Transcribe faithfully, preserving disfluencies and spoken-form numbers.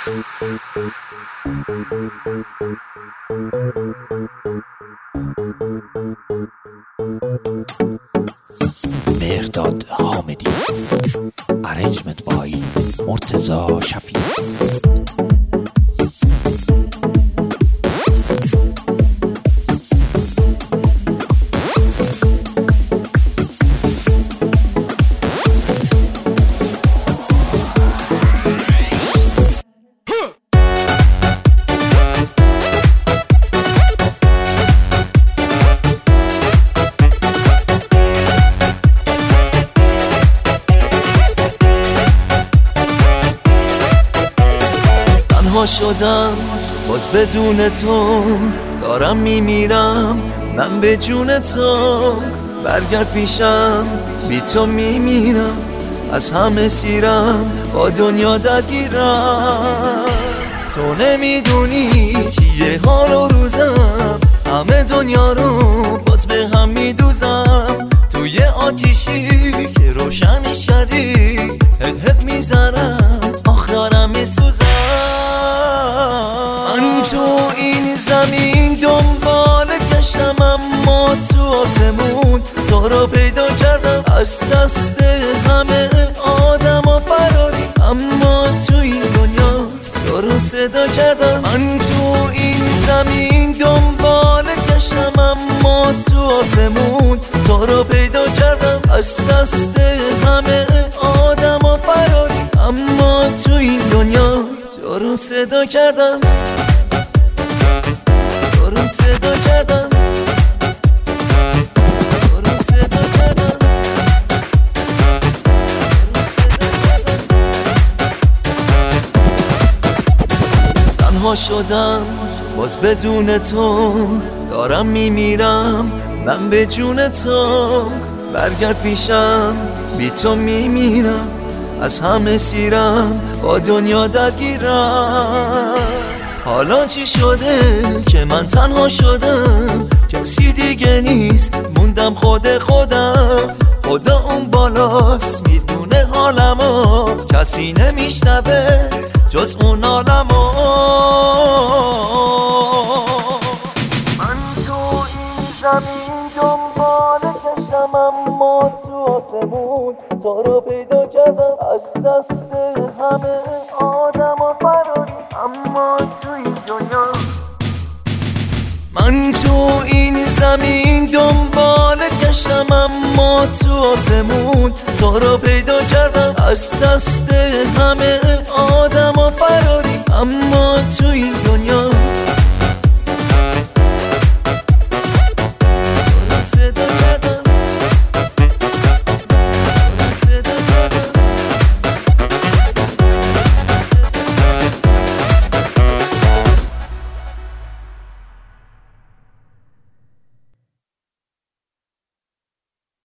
مهرداد حامدی. Arrangement by مرتضی شفیع. شدم باز بدون تو، دارم میمیرم من به جون تو. برگرد پیشم بی تو میمیرم، از همه سیرم با دنیا درگیرم. تو نمیدونی چیه حال و روزم، همه دنیا رو باز به هم میدوزم. توی آتیشی که روشنش کردی هد هد میزنم، آخرم میسوزم. من تو این زمین دنبال گشتم، اما تو آسمون تو رو پیدا کردم. از دست همه آدم ها فراری، اما تو این دنیا تو رو صدا کردم. من تو این زمین دنبال گشتم، اما تو آسمون تو رو پیدا کردم. از دست همه آدم ها فراری، اما تو این دنیا تو رو صدا کردم. تو رو صدا کردم. تو رو صدا کردم. تنها شدم باز بدون تو، دارم میمیرم من به جون تو. برگرد پیشم بی تو میمیرم، از همه سیرم با دنیا درگیرم. حالا چی شده که من تنها شدم، کسی دیگه نیست موندم خود خودم. خدا اون بالاست میدونه حالمو، کسی نمیشنوه جز اون عالمو. من تو این زمین دنبال گشتم، اما تو آسمون تو رو پیدا کردم. از دست همه آدم ها فراری، اما تو این دنیا. من تو این زمین دنبال گشتم، اما تو آسمون تو رو پیدا کردم. از دست همه آدم ها فراری، اما تو این دنیا